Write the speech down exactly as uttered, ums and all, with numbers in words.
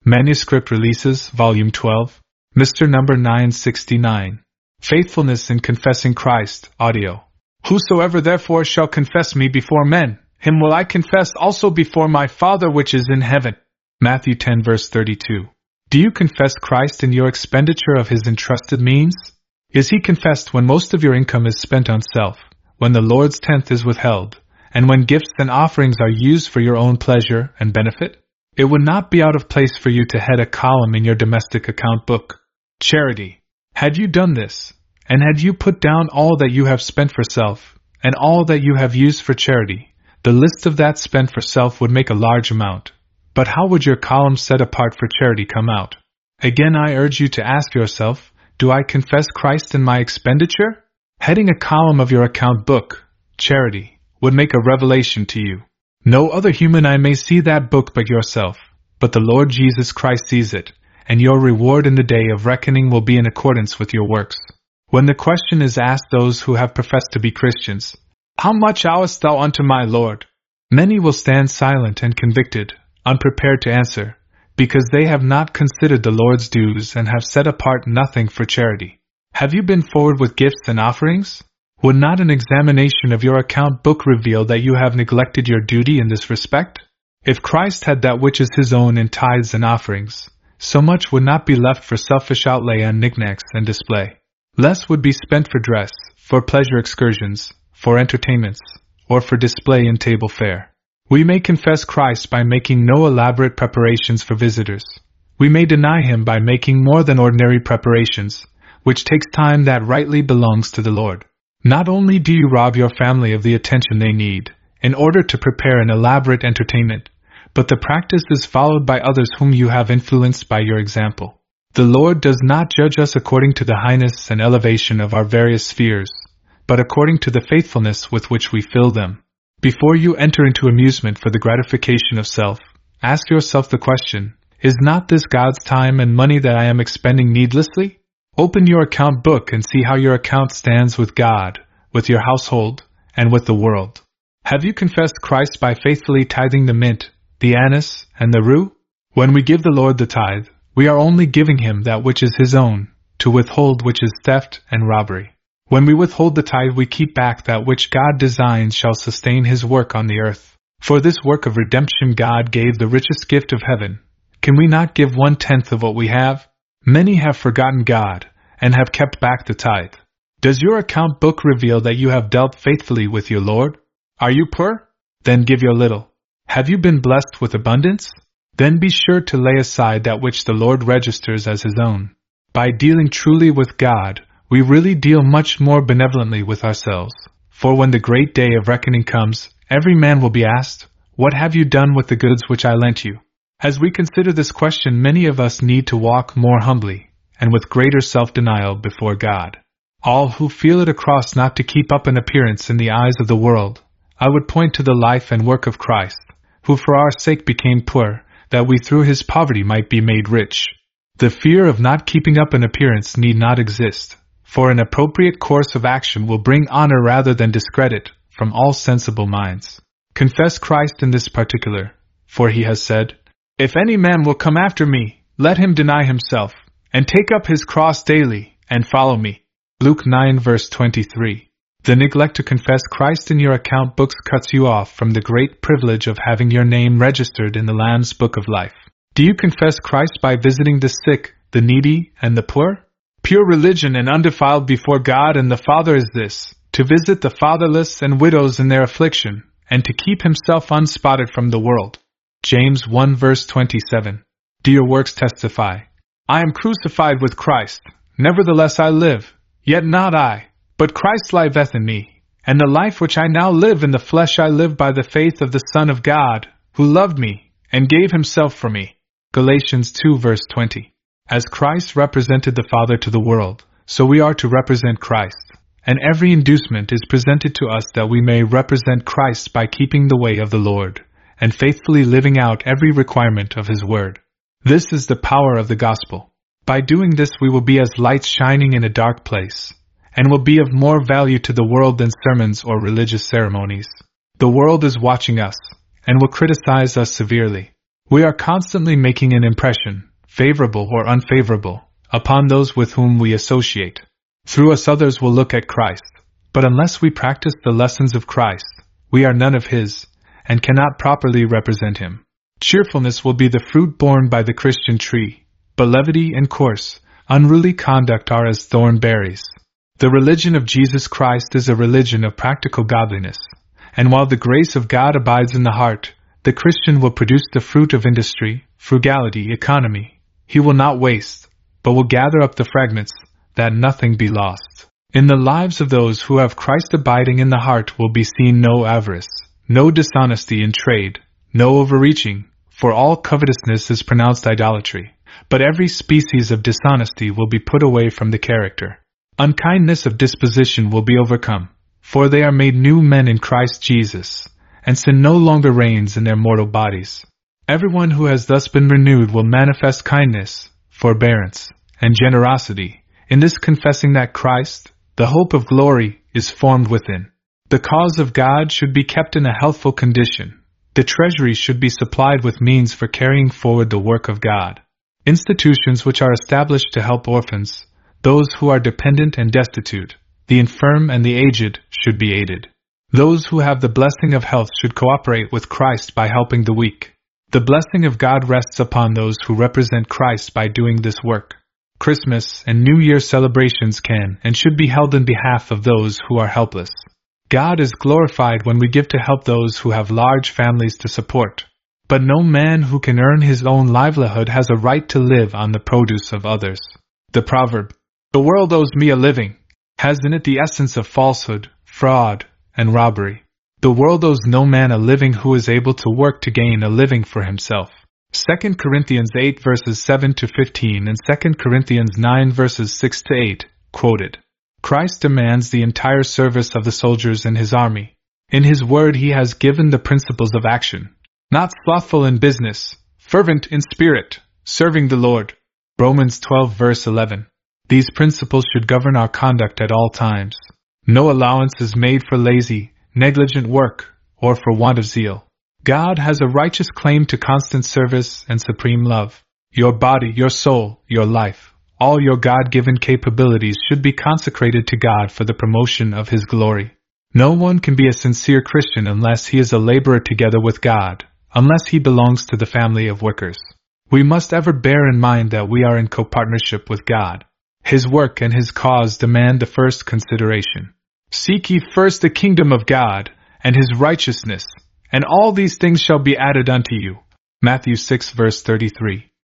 Manuscript Releases, Volume twelve, Mister Number nine sixty-nine. Faithfulness in Confessing Christ, Audio. Whosoever therefore shall confess me before men, him will I confess also before my Father which is in heaven. Matthew ten verse thirty-two. Do you confess Christ in your expenditure of his entrusted means? Is he confessed when most of your income is spent on self, when the Lord's tenth is withheld, and when gifts and offerings are used for your own pleasure and benefit? It would not be out of place for you to head a column in your domestic account book, Charity. Had you done this, and had you put down all that you have spent for self, and all that you have used for charity, the list of that spent for self would make a large amount. But how would your column set apart for charity come out? Again, I urge you to ask yourself, do I confess Christ in my expenditure? Heading a column of your account book, Charity, would make a revelation to you. No other human eye may see that book but yourself, but the Lord Jesus Christ sees it, and your reward in the day of reckoning will be in accordance with your works. When the question is asked those who have professed to be Christians, how much owest thou unto my Lord? Many will stand silent and convicted, unprepared to answer, because they have not considered the Lord's dues and have set apart nothing for charity. Have you been forward with gifts and offerings? Would not an examination of your account book reveal that you have neglected your duty in this respect? If Christ had that which is his own in tithes and offerings, so much would not be left for selfish outlay on knickknacks and display. Less would be spent for dress, for pleasure excursions, for entertainments, or for display in table fare. We may confess Christ by making no elaborate preparations for visitors. We may deny him by making more than ordinary preparations, which takes time that rightly belongs to the Lord. Not only do you rob your family of the attention they need, in order to prepare an elaborate entertainment, but the practice is followed by others whom you have influenced by your example. The Lord does not judge us according to the highness and elevation of our various spheres, but according to the faithfulness with which we fill them. Before you enter into amusement for the gratification of self, ask yourself the question, is not this God's time and money that I am expending needlessly? Open your account book and see how your account stands with God, with your household, and with the world. Have you confessed Christ by faithfully tithing the mint, the anise, and the rue? When we give the Lord the tithe, we are only giving him that which is his own, to withhold which is theft and robbery. When we withhold the tithe, we keep back that which God designs shall sustain his work on the earth. For this work of redemption God gave the richest gift of heaven. Can we not give one-tenth of what we have? Many have forgotten God, and have kept back the tithe. Does your account book reveal that you have dealt faithfully with your Lord? Are you poor? Then give your little. Have you been blessed with abundance? Then be sure to lay aside that which the Lord registers as his own. By dealing truly with God, we really deal much more benevolently with ourselves. For when the great day of reckoning comes, every man will be asked, what have you done with the goods which I lent you? As we consider this question, many of us need to walk more humbly, and with greater self-denial before God. All who feel it a cross not to keep up an appearance in the eyes of the world, I would point to the life and work of Christ, who for our sake became poor, that we through his poverty might be made rich. The fear of not keeping up an appearance need not exist, for an appropriate course of action will bring honor rather than discredit from all sensible minds. Confess Christ in this particular, for he has said, if any man will come after me, let him deny himself, and take up his cross daily, and follow me. Luke nine verse twenty-three. The neglect to confess Christ in your account books cuts you off from the great privilege of having your name registered in the Lamb's Book of Life. Do you confess Christ by visiting the sick, the needy, and the poor? Pure religion and undefiled before God and the Father is this, to visit the fatherless and widows in their affliction, and to keep himself unspotted from the world. James one verse twenty-seven. Do your works testify? I am crucified with Christ, nevertheless I live, yet not I, but Christ liveth in me, and the life which I now live in the flesh I live by the faith of the Son of God, who loved me, and gave himself for me. Galatians two verse twenty. As Christ represented the Father to the world, so we are to represent Christ, and every inducement is presented to us that we may represent Christ by keeping the way of the Lord, and faithfully living out every requirement of his word. This is the power of the gospel. By doing this we will be as lights shining in a dark place, and will be of more value to the world than sermons or religious ceremonies. The world is watching us, and will criticize us severely. We are constantly making an impression, favorable or unfavorable, upon those with whom we associate. Through us others will look at Christ, but unless we practice the lessons of Christ, we are none of His, and cannot properly represent Him. Cheerfulness will be the fruit borne by the Christian tree, but levity and coarse, unruly conduct are as thorn berries. The religion of Jesus Christ is a religion of practical godliness, and while the grace of God abides in the heart, the Christian will produce the fruit of industry, frugality, economy. He will not waste, but will gather up the fragments, that nothing be lost. In the lives of those who have Christ abiding in the heart will be seen no avarice, no dishonesty in trade, no overreaching, for all covetousness is pronounced idolatry, but every species of dishonesty will be put away from the character. Unkindness of disposition will be overcome, for they are made new men in Christ Jesus, and sin no longer reigns in their mortal bodies. Everyone who has thus been renewed will manifest kindness, forbearance, and generosity, in this confessing that Christ, the hope of glory, is formed within. The cause of God should be kept in a healthful condition. The treasury should be supplied with means for carrying forward the work of God. Institutions which are established to help orphans, those who are dependent and destitute, the infirm and the aged, should be aided. Those who have the blessing of health should cooperate with Christ by helping the weak. The blessing of God rests upon those who represent Christ by doing this work. Christmas and New Year celebrations can and should be held in behalf of those who are helpless. God is glorified when we give to help those who have large families to support. But no man who can earn his own livelihood has a right to live on the produce of others. The proverb, "The world owes me a living," has in it the essence of falsehood, fraud, and robbery. The world owes no man a living who is able to work to gain a living for himself. Second Corinthians eight verses seven to fifteen and Second Corinthians nine verses six to eight, quoted. Christ demands the entire service of the soldiers in His army. In His word He has given the principles of action. Not slothful in business, fervent in spirit, serving the Lord. Romans twelve verse eleven. These principles should govern our conduct at all times. No allowance is made for lazy, negligent work, or for want of zeal. God has a righteous claim to constant service and supreme love. Your body, your soul, your life, all your God-given capabilities should be consecrated to God for the promotion of His glory. No one can be a sincere Christian unless he is a laborer together with God, unless he belongs to the family of workers. We must ever bear in mind that we are in co-partnership with God. His work and His cause demand the first consideration. Seek ye first the kingdom of God, and His righteousness, and all these things shall be added unto you. Matthew six verse thirty-three.